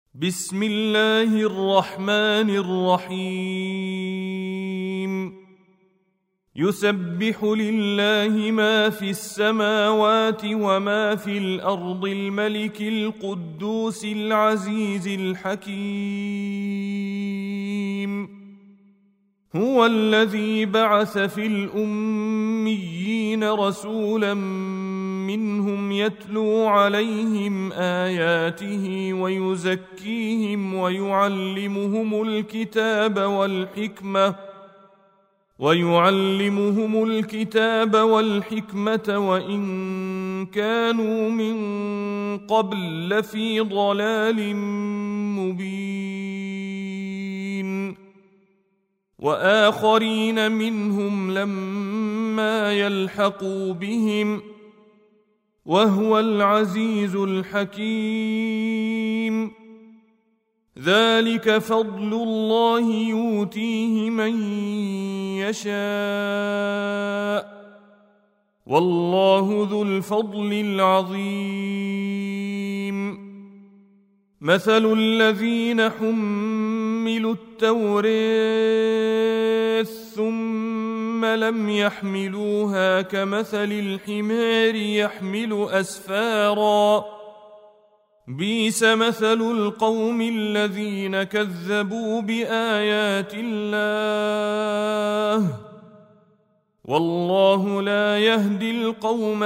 بسم الله الرحمن الرحيم. يسبح لله ما في السماوات وما في الأرض الملك القدوس العزيز الحكيم. هو الذي بعث في الأميين رسولا منهم يتلو عليهم آياته ويزكيهم ويعلمهم الكتاب والحكمة وإن كانوا من قبل لفي ضلال مبين. وآخرين منهم لما يلحقوا بهم وهو العزيز الحكيم. ذلك فضل الله يؤتيه من يشاء والله ذو الفضل العظيم. مثل الذين حملوا التوراة ثم لم يحملوها كمثل الحمار يحمل أسفارا بئس مثل القوم الذين كذبوا بآيات الله والله لا يهدي القوم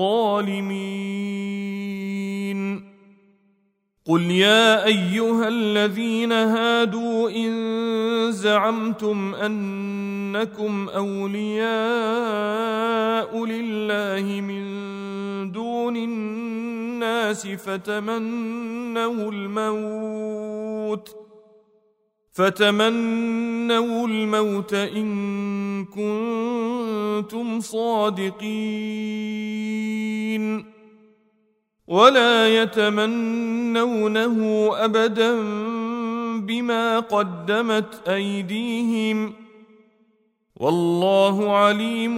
الظالمين. قل يا أيها الذين هادوا إن زعمتم أنكم أولياء لله من دون الناس فتمنوا الموت إن كنتم صادقين ولا يتمنونه أبدا بما قدمت أيديهم والله عليم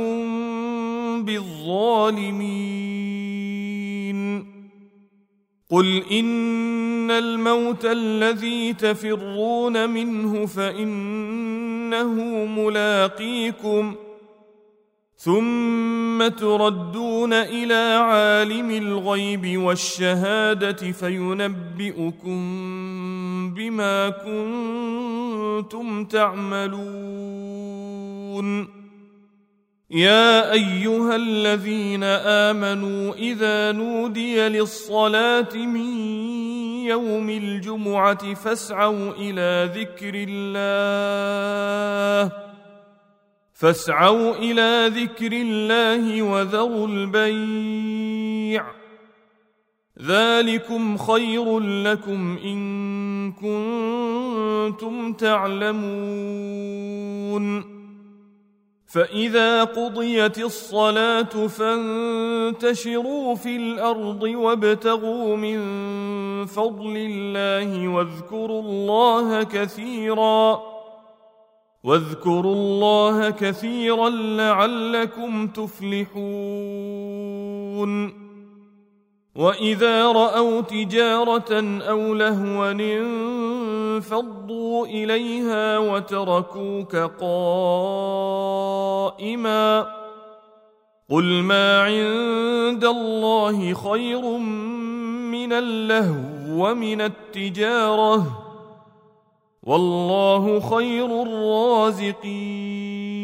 بالظالمين. قل إن الموت الذي تفرون منه فإنه ملاقيكم ثم تردون إلى عالم الغيب والشهادة فينبئكم بما كنتم تعملون. يا أيها الذين آمنوا إذا نودي للصلاة من يوم الجمعة فاسعوا إلى ذكر الله وذروا البيع ذلكم خير لكم إن كنتم تعلمون. فإذا قضيت الصلاة فانتشروا في الأرض وابتغوا من فضل الله واذكروا الله كثيرا لعلكم تفلحون. وإذا رأوا تجارة أو لهوا انفضوا إليها وتركوك قائما قل ما عند الله خير من اللهو ومن التجارة والله خير الرازقين.